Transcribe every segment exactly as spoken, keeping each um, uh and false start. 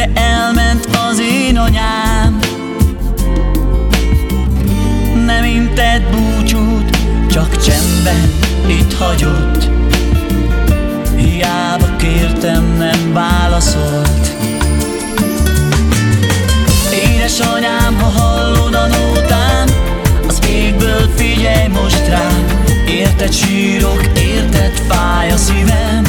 Örökre elment az én anyám, nem intett búcsút, csak csendben itt hagyott. Hiába kértem, nem válaszolt. Édesanyám, ha hallod a nótám, az égből figyelj most rám. Érted sírok, érted fáj a szívem.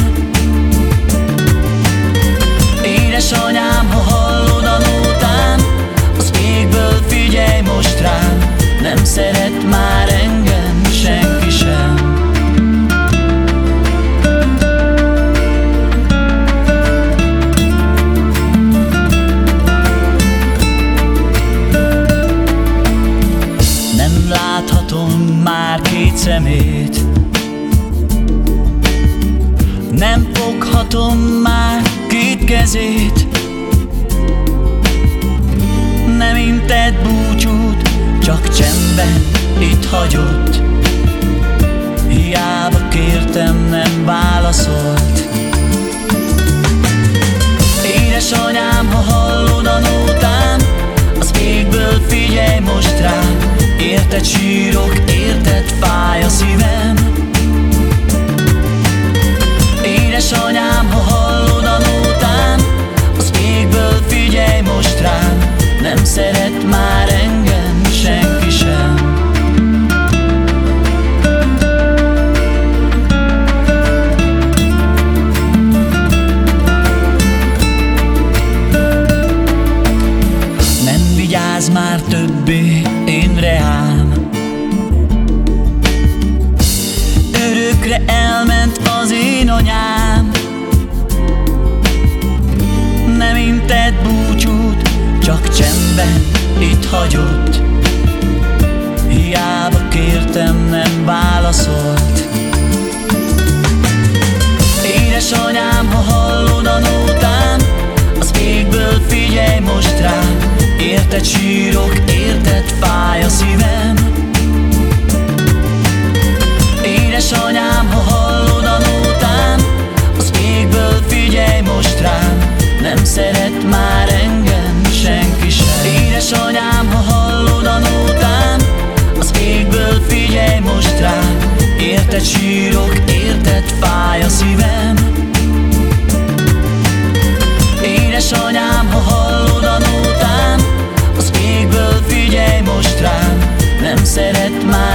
Édesanyám, ha hallod a nótám, az égből figyelj most rám. Nem szeret már engem senki sem. Nem láthatom már két szemét, nem foghatom már két kezét. Nem intett búcsút, csak csendben itt hagyott. Hiába kértem, nem válaszolt. Édesanyám, ha hallod a nótám, az égből figyelj most rám. Érted sírok, érted fáj a szívem. Édesanyám, ha hallod a nótám, az égből figyelj most rám. Nem szeret már engem senki sem. Nem vigyáz már többé én reám, örökre elment az én anyám. Nem intett búcsút, csak csendben itt hagyott. Hiába kértem, nem válaszolt. Édesanyám, ha hallod a nótám, az égből figyelj most rám. Érted sírok, érted fáj a szívem. Édesanyám, ha hallod a nótám, az égből figyelj most rám. Nem szeret már engem senki sem. Édesanyám, ha hallod a nótám, az égből figyelj most rám. Érted sírok, érted fáj a szívem. Édesanyám, ha hallod a nótám, az égből figyelj most rám. Nem szeret már